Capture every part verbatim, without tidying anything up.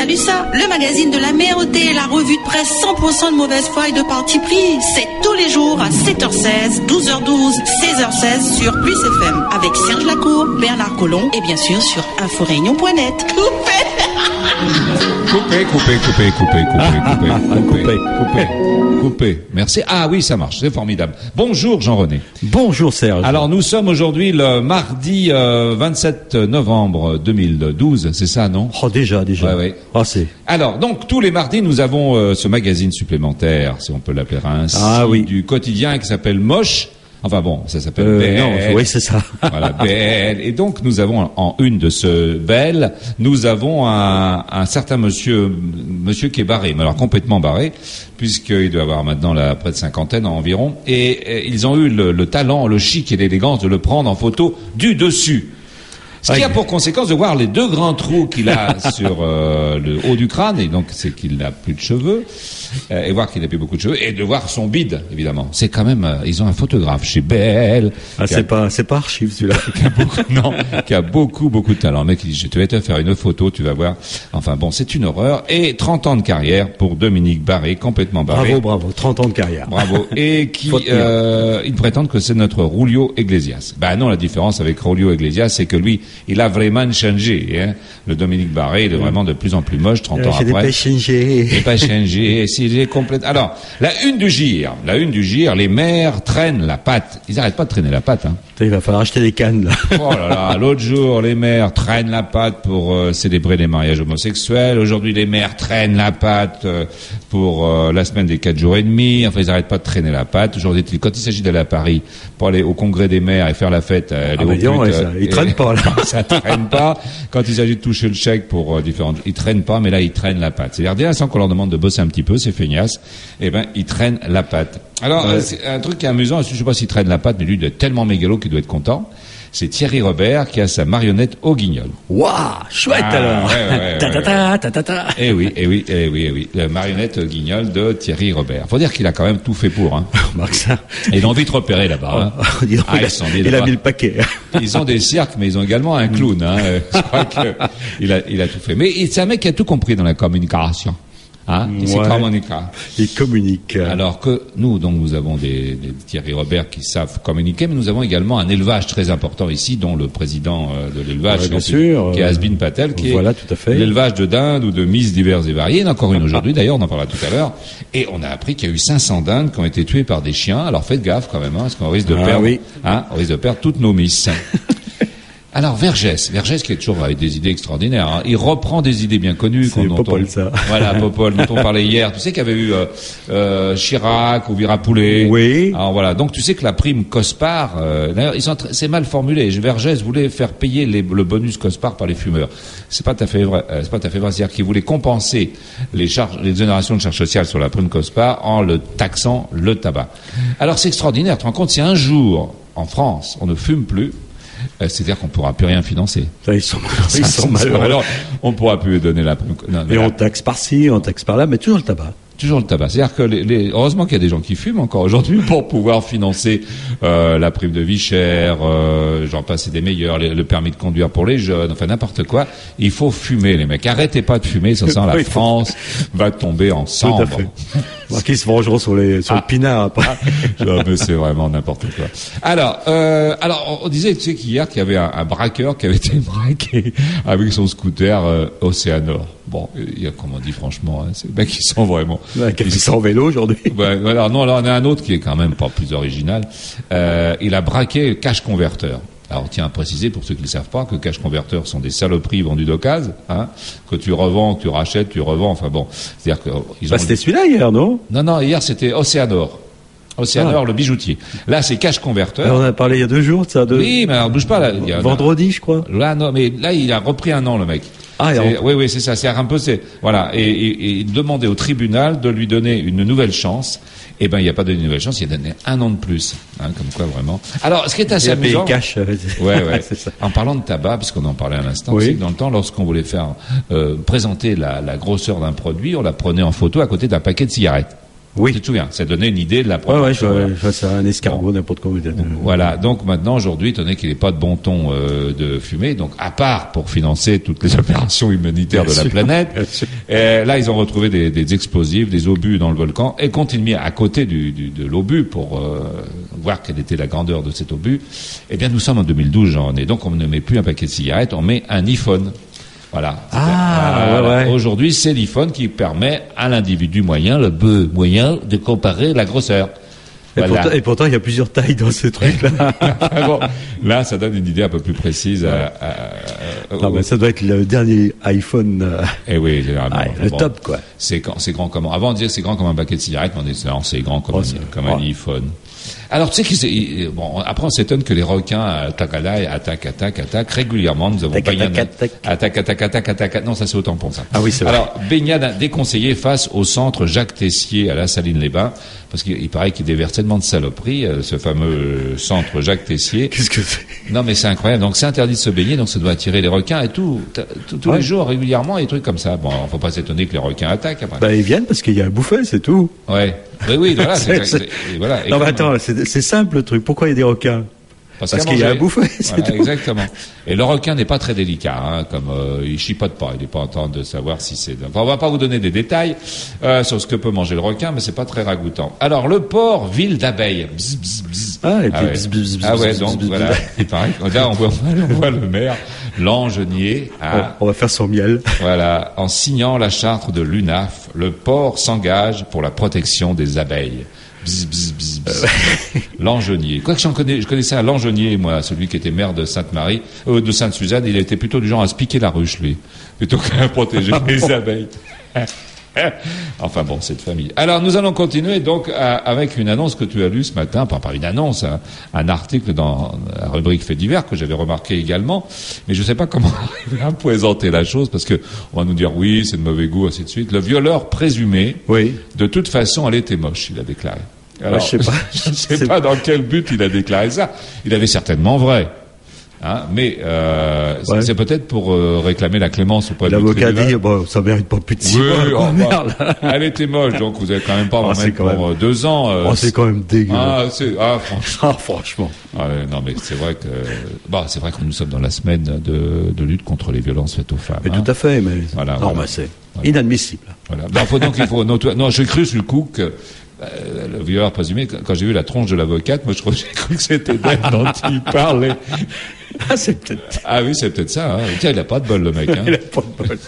entendu ça? Le magazine de l'améroté, la revue de presse cent pour cent de mauvaise foi et de parti pris. C'est tous les jours à sept heures seize, douze heures douze, seize heures seize sur Plus F M. Avec Serge Lacour, Bernard Collomb et bien sûr sur inforéunion point net. Coupé, coupé, coupé, coupé, coupé, coupé, coupé, coupé, coupé. Merci. Ah oui, ça marche, c'est formidable. Bonjour Jean-René. Bonjour Serge. Alors nous sommes aujourd'hui le mardi euh, vingt-sept novembre deux mille douze, c'est ça, non? Oh déjà, déjà. Ouais, ouais. Oh, c'est... Alors donc tous les mardis nous avons euh, ce magazine supplémentaire, si on peut l'appeler ainsi, ah, oui. du quotidien qui s'appelle Moche. Enfin bon, ça s'appelle euh, B L. Non, oui, c'est ça. Voilà, B L. Et donc, nous avons en une de ce B L, nous avons un, un certain monsieur, monsieur qui est barré, mais alors complètement barré, puisqu'il doit avoir maintenant là, près de cinquantaine environ, et, et ils ont eu le, le talent, le chic et l'élégance de le prendre en photo du dessus. Ce qui a pour conséquence de voir les deux grands trous qu'il a sur euh, le haut du crâne, et donc c'est qu'il n'a plus de cheveux, euh, et voir qu'il n'a plus beaucoup de cheveux, et de voir son bide, évidemment. C'est quand même, euh, ils ont un photographe chez B L. Ah, c'est a, pas, c'est pas Archive, celui-là. Qui a beaucoup, non, qui a beaucoup, beaucoup de talent. Le mec, il dit, je vais te faire une photo, tu vas voir. Enfin bon, c'est une horreur. Et trente ans de carrière pour Dominique Barré, complètement barré. Bravo, bravo, trente ans de carrière. Bravo. Et qui, euh, ils prétendent que c'est notre Julio Iglesias. Ben non, la différence avec Julio Iglesias, c'est que lui, il a vraiment changé, hein. Le Dominique Barré, il est vraiment de plus en plus moche, trente ans après. Il n'a pas changé. Il n'a pas changé. S'il est complète. Alors, la une du G I R, la une du G I R, les maires traînent la patte. Ils n'arrêtent pas de traîner la patte, hein. Il va falloir acheter des cannes, là. Oh là là, l'autre jour, les maires traînent la patte pour euh, célébrer les mariages homosexuels. Aujourd'hui, les maires traînent la patte euh, pour euh, la semaine des quatre jours et demi. Enfin, ils n'arrêtent pas de traîner la patte. Aujourd'hui, quand il s'agit d'aller à Paris pour aller au congrès des maires et faire la fête, euh, ah les bah hauts ouais, putes, ça, ils traînent pas, là. Ça traîne pas. Quand il s'agit de toucher le chèque pour euh, différentes, ils traînent pas, mais là, ils traînent la patte. C'est-à-dire, dès l'instant qu'on leur demande de bosser un petit peu, c'est feignasse, eh ben, ils traînent la patte. Alors, ouais. euh, c'est un truc qui est amusant, je sais pas s'il traîne la patte, mais lui, il est tellement mégalo qu'il doit être content. C'est Thierry Robert qui a sa marionnette au Guignol. Waouh, chouette ah, alors. Ouais, ouais, ta, ta, ta, ta, ta, ta. Eh oui, eh oui, eh oui, eh oui. La marionnette au Guignol de Thierry Robert. Faut dire qu'il a quand même tout fait pour, hein. ça. Et ils ont envie de repérer là-bas, hein. Oh, donc, ah, il, a, il a mis le paquet. Ils ont des cirques, mais ils ont également un clown, hein. Je crois que il a, il a tout fait. Mais c'est un mec qui a tout compris dans la communication. Hein, ouais. communique. Il communique. Alors que nous, donc, nous avons des, des Thierry Robert qui savent communiquer, mais nous avons également un élevage très important ici, dont le président euh, de l'élevage, ouais, donc, sûr, qui est Hasbin Patel, qui voilà, est tout à fait. l'élevage de dindes ou de mises diverses et variées. Il y en a encore une aujourd'hui, d'ailleurs, on en parlera tout à l'heure. Et on a appris qu'il y a eu cinq cents dindes qui ont été tuées par des chiens. Alors faites gaffe quand même, hein, parce qu'on risque de ah, perdre, oui. hein, on risque de perdre toutes nos misses. Alors Vergès, Vergès qui est toujours avec des idées extraordinaires. Hein. Il reprend des idées bien connues. C'est Popol, ça. Voilà, Popol, dont on parlait hier. Tu sais qu'il y avait eu euh, euh, Chirac ou Virapoulet. Oui. Alors voilà. Donc tu sais que la prime Cospar, euh, d'ailleurs, ils sont tr- c'est mal formulé. Vergès voulait faire payer les, le bonus Cospar par les fumeurs. C'est pas tout à fait vrai. Euh, c'est pas tout à fait vrai. C'est-à-dire qu'il voulait compenser les charges, les exonérations de charges sociales sur la prime Cospar en le taxant le tabac. Alors c'est extraordinaire. Tu te rends compte, si un jour en France on ne fume plus, c'est-à-dire qu'on ne pourra plus rien financer. Ça, ils sont, ils sont malheureux. Alors, on ne pourra plus donner la prime. Non, et là, on taxe par-ci, on taxe par-là, mais toujours le tabac. Toujours le tabac. C'est-à-dire que les, les, heureusement qu'il y a des gens qui fument encore aujourd'hui pour pouvoir financer euh, la prime de vie chère, euh, j'en passe et des meilleurs, les, le permis de conduire pour les jeunes, enfin n'importe quoi. Il faut fumer, les mecs. Arrêtez pas de fumer, sans ça, la oui, France va tomber en cendres. Tout à fait. Parce qu'ils se vengeront sur les sur ah. le pinard. Ah, mais c'est vraiment n'importe quoi. Alors, euh, alors on disait, tu sais qu'hier qu'il y avait un, un braqueur qui avait été braqué avec son scooter euh, Océanor. Bon, il y a, comme on dit franchement, hein, c'est le mec qui sent vraiment. Ouais, qui sont en vélo aujourd'hui. Ouais, voilà. Non, là on a un autre qui est quand même pas plus original. Euh, il a braqué Cash Converter. Alors, tiens à préciser, pour ceux qui ne le savent pas, que Cash Converter sont des saloperies vendues d'occasion, hein, que tu revends, que tu rachètes, tu revends, enfin bon. C'est-à-dire que, ils ont... Bah, c'était celui-là hier, non? Non, non, hier c'était Océanor. Océanor, ah. le bijoutier. Là, c'est Cash Converter. Alors, on a parlé il y a deux jours de ça. De... Oui, mais alors, bouge pas, là. Il y a, vendredi, je crois. Là, non, mais là, il a repris un an, le mec. Ah, oui, oui, c'est ça. C'est un peu, c'est, voilà. Et, et, et il demandait au tribunal de lui donner une nouvelle chance. Eh ben, il n'y a pas donné une nouvelle chance, il a donné un an de plus. Hein, comme quoi, vraiment. Alors, ce qui est assez il a amusant. Payé cash. Ouais, ouais. C'est ça. En parlant de tabac, puisqu'on en parlait à l'instant, oui. c'est que dans le temps, lorsqu'on voulait faire, euh, présenter la, la grosseur d'un produit, on la prenait en photo à côté d'un paquet de cigarettes. Oui. Tu te souviens, ça donnait une idée de la Ouais, proportion. ouais, je vois, voilà. je vois ça, un escargot, bon. n'importe quoi. Voilà, donc maintenant, aujourd'hui, étant donné qu'il n'est pas de bon ton euh, de fumer, donc à part pour financer toutes les opérations humanitaires Bien de la sûr. planète, Bien sûr. euh, là, ils ont retrouvé des, des explosifs, des obus dans le volcan, et quand ils mis à côté du, du, de l'obus pour euh, voir quelle était la grandeur de cet obus, eh bien, nous sommes en deux mille douze, j'en ai. Donc, on ne met plus un paquet de cigarettes, on met un iPhone. Voilà. Ah, Voilà. ouais, ouais. Aujourd'hui, c'est l'iPhone qui permet à l'individu moyen, le bœuf moyen, de comparer la grosseur. Et, Voilà. pourtant, et pourtant, il y a plusieurs tailles dans ce truc-là. Bon, là, ça donne une idée un peu plus précise. À, à, à, Non, mais ça doit être le dernier iPhone. Euh, eh oui, généralement. ah, le Bon, top, quoi. C'est, grand- c'est grand comme... Avant, on disait c'est grand comme un paquet de cigarettes, mais on disait non, c'est grand comme, Oh, un, c'est- comme oh. un iPhone. Alors, tu sais que c'est... Bon, après, on s'étonne que les requins attaquent à l'ail, attaquent, attaquent, attaquent régulièrement. Nous avons Tac, baignade... attaque, attaque. Attaque, attaque, attaque, attaque. Non, ça, c'est autant pour ça. Ah oui, c'est vrai. Alors, baignade déconseillée face au centre Jacques Tessier à la Saline-les-Bains, parce qu'il il paraît qu'il déverse tellement de saloperies, euh, ce fameux centre Jacques Tessier. Qu'est-ce que c'est? Non, mais c'est incroyable. Donc, c'est interdit de se baigner, donc ça doit attirer les requins et tout, t- t- tous Ouais. les jours, régulièrement, et des trucs comme ça. Bon, faut pas s'étonner que les requins attaquent après. Bah, ils viennent parce qu'il y a un bouffet, c'est tout. Ouais. Oui, oui, voilà, c'est, C'est- c'est- et voilà. Et non, mais comme- attends, c'est c'est simple le truc. Pourquoi il y a des requins? Parce qu'à qu'il y a manger- un bouffet, c'est Voilà, tout. exactement. Et le requin n'est pas très délicat, hein, comme euh, il chipote pas, il n'est pas en train de savoir si c'est. Enfin, on va pas vous donner des détails euh, sur ce que peut manger le requin, mais c'est pas très ragoûtant. Alors le porc, ville d'abeilles. Bzz, bzz, bzz. Ah, et puis ouais. bzz, bzz, bzz, Ah ouais, bzz, donc bzz, voilà. bzz. Il paraît que là on voit, on voit le maire, l'Angenier, à, On va faire son miel. voilà, en signant la charte de l'U N A F, le porc s'engage pour la protection des abeilles. Bzz, bzz, bzz, bzz. L'Angenier. Quoi que j'en connais, je connaissais un L'Angenier, moi, celui qui était maire de Sainte-Marie, euh, de Sainte-Suzanne, il était plutôt du genre à se piquer la ruche, lui, plutôt qu'à protéger les abeilles. Enfin bon, cette famille. Alors nous allons continuer donc à- avec une annonce que tu as lue ce matin, pas, pas une annonce, un, un article dans la rubrique Faits divers que j'avais remarqué également, mais je ne sais pas comment arriver à présenter la chose parce que on va nous dire oui, c'est de mauvais goût, ainsi de suite. Le violeur présumé, Oui. de toute façon, elle était moche, il a déclaré. Alors, je sais pas. je ne sais C'est- pas dans quel but il a déclaré ça. Il avait certainement vrai. Hein, mais euh, c'est- Ouais. c'est peut-être pour euh, réclamer la clémence auprès du L'avocat tribunal. dit, bon, ça mérite pas plus de six Oui, mois. oh, quoi, bah, merde. elle était moche, donc vous avez quand même pas à Oh, m'en c'est mettre quand pour même- euh, deux ans. euh, Oh, c'est quand même dégueu. ah, c'est, ah, franchement. Ah, franchement. Ah, ouais, non, mais c'est vrai que, bon, c'est vrai que nous sommes dans la semaine de, de lutte contre les violences faites aux femmes. Mais hein. tout à fait, mais Voilà, non, voilà. mais c'est Voilà. inadmissible. Voilà. Ben, faut donc il faut noto- non, j'ai cru sur le coup que euh, le violeur présumé, quand quand j'ai vu la tronche de l'avocate, moi je crois- j'ai cru que c'était d'elle dont il parlait. Ah, c'est peut-être. Ah oui, c'est peut-être ça. Hein. Tiens, il a pas de bol le mec. Hein. Il a pas de bol.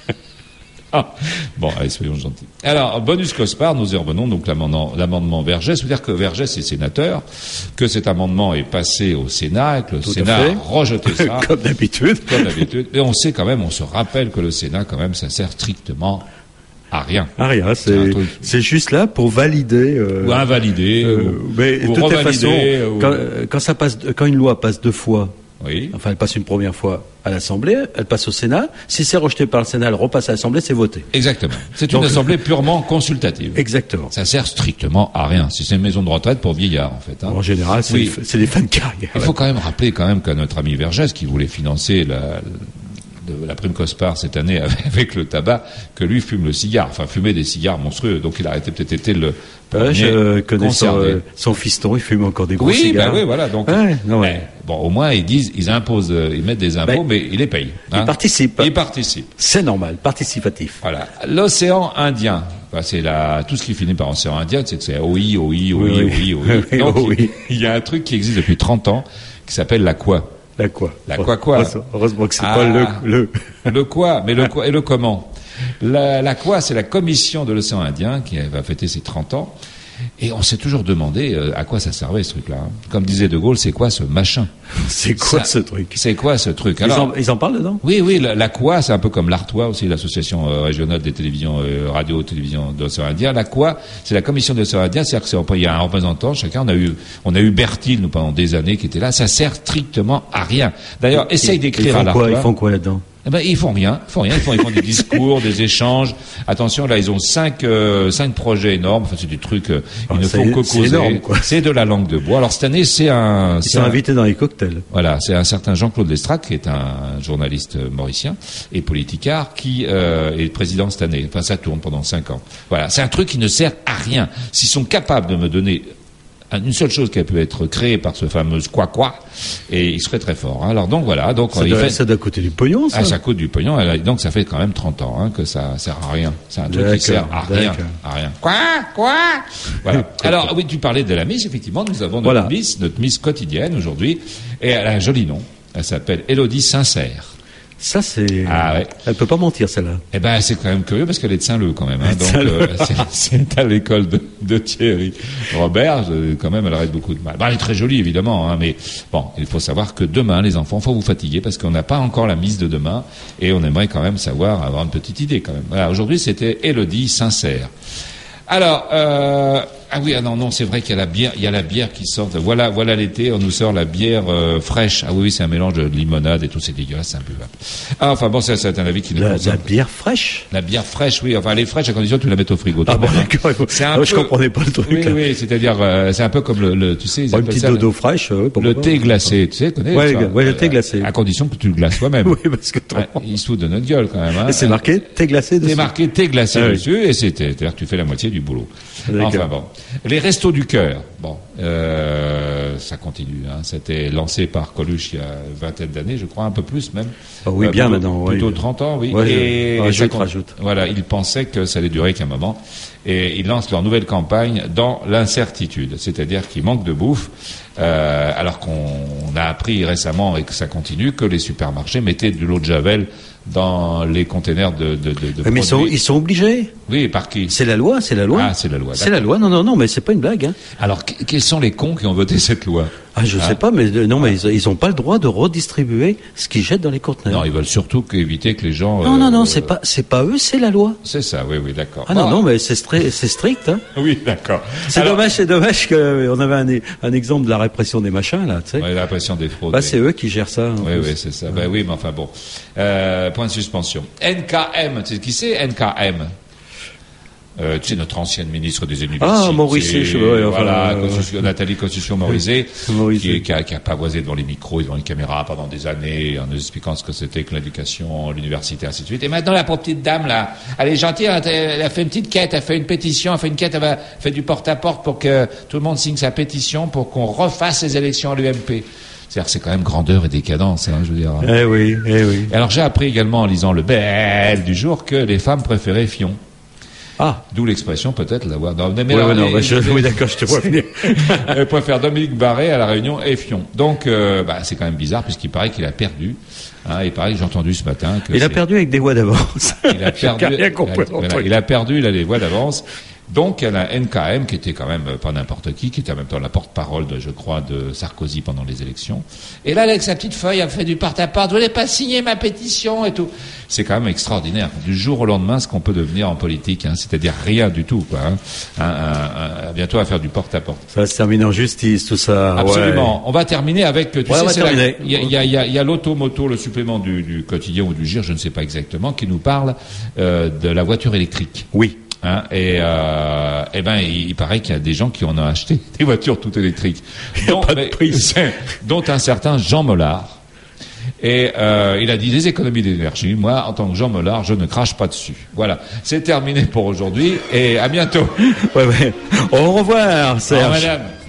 Ah. Bon, allez, soyons gentils. Alors, bonus Cospard, nous y revenons, donc l'amendement, l'amendement Vergès. C'est-à-dire que Vergès est sénateur, que cet amendement est passé au Sénat, et que le Tout à Sénat fait. a rejeté ça, Comme d'habitude. comme d'habitude. Et on sait quand même, on se rappelle que le Sénat, quand même, ça sert strictement à rien. Ah, rien, C'est un c'est truc. c'est juste là pour valider. euh, Ou invalider, euh, ou, mais de ou toute revalider, façon, ou- quand, euh, quand ça passe, quand une loi passe deux fois, Oui. enfin elle passe une première fois à l'Assemblée, elle passe au Sénat. Si c'est rejeté par le Sénat, elle repasse à l'Assemblée, c'est voté. Exactement. C'est une Donc- assemblée purement consultative. Exactement. Ça sert strictement à rien. Si c'est une maison de retraite pour vieillards, en fait. Hein. En général, c'est Oui. c'est des fins de carrière. Il faut quand même rappeler quand même qu'à notre ami Vergès, qui voulait financer la, de la prime Cospard cette année avec, avec le tabac, que lui fume le cigare, enfin fumait des cigares monstrueux, donc il a arrêté peut-être été le Ouais, je premier connais son, concerné. euh, son fiston, il fume encore des gros Oui, cigares. bah oui, voilà. Donc, Ouais, non, ouais. eh, bon, au moins ils disent, ils imposent, euh, ils mettent des impôts, Ben, mais ils les payent. il hein. participe. Ils participent. C'est normal, participatif. Voilà. L'océan Indien. Bah, c'est la, tout ce qui finit par océan Indien, c'est que c'est O I, O I, O I, Oui, O oui. I, O I. Oui, Donc, oui. il y a un truc qui existe depuis trente ans, qui s'appelle la quoi. La quoi La quoi quoi Heureusement- Heureusement que c'est Ah. pas le, le. Le quoi, mais le quoi et le comment. La, la quoi, c'est la commission de l'océan Indien qui va fêter ses trente ans. Et on s'est toujours demandé euh, à quoi ça servait ce truc-là. hein. Comme disait De Gaulle, c'est quoi ce machin? C'est quoi Ça- ce truc C'est quoi ce truc? ils, Alors, en, ils en parlent dedans oui, oui, la, la quoi, c'est un peu comme l'Artois aussi, l'association euh, régionale des télévisions, euh, radio, télévision de l'océan Indien. La quoi, c'est la commission de l'océan Indien, c'est-à-dire que c'est- il y a un représentant, chacun, on a eu, on a eu Bertil, nous, pendant des années, qui était là. Ça sert strictement à rien. D'ailleurs, essaye Ils d'écrire à font quoi Ils l'Artois. font quoi là-dedans Eh ben, ils font rien, ils font rien, ils font, ils font des discours, des échanges. Attention, là, ils ont cinq, euh, cinq projets énormes. Enfin, c'est des trucs, euh, ils ne font que causer. C'est énorme, quoi. C'est de la langue de bois. Alors, cette année, c'est un... Ils sont un, invités dans les cocktails. Voilà, c'est un certain Jean-Claude Lestrade, qui est un journaliste mauricien et politicard, qui euh, est président cette année. Enfin, ça tourne pendant cinq ans. Voilà, c'est un truc qui ne sert à rien. S'ils sont capables de me donner une seule chose qui a pu être créée par ce fameux quoi quoi, et il serait très fort. Hein. Alors donc voilà, donc ça, il doit, fait... ça doit coûter du pognon, ça. Ah, ça coûte du pognon. Donc ça fait quand même trente ans hein, que ça sert à rien. C'est un truc qui sert à rien, à rien. Quoi, quoi. Voilà. Alors oui, tu parlais de la Miss. Effectivement, nous avons notre voilà. Miss, notre Miss quotidienne aujourd'hui, et elle a un joli nom. Elle s'appelle Élodie Sincère. Ça, c'est... Ah, ouais. Elle peut pas mentir, celle-là. Eh ben, c'est quand même curieux parce qu'elle est de Saint-Leu, quand même. Hein. Donc, euh, c'est, c'est à l'école de, de Thierry Robert. Je, quand même, elle arrête beaucoup de mal. Bon, elle est très jolie, évidemment, hein, mais bon, il faut savoir que demain, les enfants, faut vous fatiguer parce qu'on n'a pas encore la Miss de demain et on aimerait quand même savoir, avoir une petite idée, quand même. Voilà, aujourd'hui, c'était Élodie Sincère. Alors, euh, ah oui, ah non, non, c'est vrai qu'il y a la bière, il y a la bière qui sort. Voilà, voilà l'été, on nous sort la bière euh, fraîche. Ah oui, c'est un mélange de limonade et tout, c'est dégueulasse, c'est imbuvable. Ah, enfin bon, ça, c'est un avis qui nous la, concerne. La bière fraîche. La bière fraîche, oui. Enfin, elle est fraîche à condition que tu la mettes au frigo. Ah bon, d'accord. Faut... C'est un ah, peu... Je comprenais pas le truc. Oui, là. oui, c'est-à-dire, euh, c'est un peu comme le, le tu sais, ils oh, une petite d'eau fraîche. Oui, le thé glacé, tu sais, connais. Ouais, ouais, le thé glacé. À condition que tu le glaces toi-même. Oui, parce que ouais, il se fout de notre gueule quand même. Hein. Et c'est marqué thé glacé dessus. C'est marqué thé glacé ah, dessus, oui. et c'est, c'est-à-dire que tu fais la moitié du boulot. D'accord. Enfin bon, les restos du cœur. Bon, euh, ça continue. Hein. C'était lancé par Coluche il y a une vingtaine d'années, je crois, un peu plus même. Oh, oui, euh, bien plutôt, maintenant. Plutôt oui. trente ans, oui. Ouais, et rajoute, ça, rajoute. Voilà, ils pensaient que ça allait durer qu'un moment. Et ils lancent leur nouvelle campagne dans l'incertitude, c'est-à-dire qu'ils manquent de bouffe, euh, alors qu'on a appris récemment, et que ça continue, que les supermarchés mettaient de l'eau de Javel dans les containers de, de, de, de mais ils sont, ils sont obligés. Oui, par qui? C'est la loi, c'est la loi. Ah, c'est la loi. C'est la loi. Non, non, non, mais c'est pas une blague. Hein. Alors, qu- quels sont les cons qui ont voté cette loi? Ah, je hein? sais pas, mais non, mais ils, ils ont pas le droit de redistribuer ce qu'ils jettent dans les conteneurs. Non, ils veulent surtout éviter que les gens. Non, euh, non, non, c'est pas, c'est pas eux, c'est la loi. C'est ça, oui, oui, d'accord. Ah bon. non, non, mais c'est, stri- c'est strict. Hein. Oui, d'accord. C'est Alors... dommage, c'est dommage qu'on avait un, un exemple de la répression des machins là, tu sais. Ouais, la répression des fraudes. Bah, c'est eux qui gèrent ça. Oui, oui, c'est ça. Ouais. Bah oui, mais enfin bon. Euh, point de suspension. N K M, tu sais qui c'est N K M? Euh, tu sais, notre ancienne ministre des Universités. Ah, Morizet, je sais pas. Voilà, euh, Nathalie Kosciusko-Morizet, qui, qui, a, qui a pavoisé devant les micros et devant les caméras pendant des années, en nous expliquant ce que c'était que l'éducation, l'université, ainsi de suite. Et maintenant, la pauvre petite dame, là, elle est gentille, elle a fait une petite quête, elle a fait une pétition, elle a fait une quête, elle a fait du porte-à-porte pour que tout le monde signe sa pétition pour qu'on refasse les élections à l'U M P. C'est-à-dire, c'est quand même grandeur et décadence, hein, je veux dire. Eh oui, eh oui. Et alors, j'ai appris également en lisant le bel du jour que les femmes préféraient Fillon. Ah. D'où l'expression peut-être d'avoir. Non, mais ouais, alors, ouais, non, les, bah, je, les, oui, d'accord, je te vois venir. Elle préfère Dominique Barré à la Réunion et Fillon. Donc, euh, bah, c'est quand même bizarre puisqu'il paraît qu'il a perdu. Hein, il paraît que j'ai entendu ce matin que. Il c'est... a perdu avec des voix d'avance. Il a perdu. rien compris. Voilà, il a perdu. Il a des voix d'avance. Donc, elle a N K M, qui était quand même pas n'importe qui, qui était en même temps la porte-parole, de, je crois, de Sarkozy pendant les élections. Et là, avec sa petite feuille, elle fait du porte-à-porte. Vous voulez pas signer ma pétition et tout. C'est quand même extraordinaire. Du jour au lendemain, ce qu'on peut devenir en politique, hein, c'est-à-dire rien du tout, quoi. Hein, un, un, un, bientôt à faire du porte-à-porte. Ça va se terminer en justice, tout ça. Absolument. Ouais. On va terminer avec, tu ouais, sais, il y a, y, a, y, a, y a l'automoto, le supplément du, du quotidien ou du G I R, je ne sais pas exactement, qui nous parle euh, de la voiture électrique. Oui. Hein, et euh, eh ben, il, il paraît qu'il y a des gens qui en ont acheté des voitures toutes électriques, dont, pas de prix. dont un certain Jean Mollard. Et euh, il a dit des économies d'énergie. Moi, en tant que Jean Mollard, je ne crache pas dessus. Voilà, c'est terminé pour aujourd'hui et à bientôt. Ouais, ouais. Au revoir, Serge. Au revoir, madame.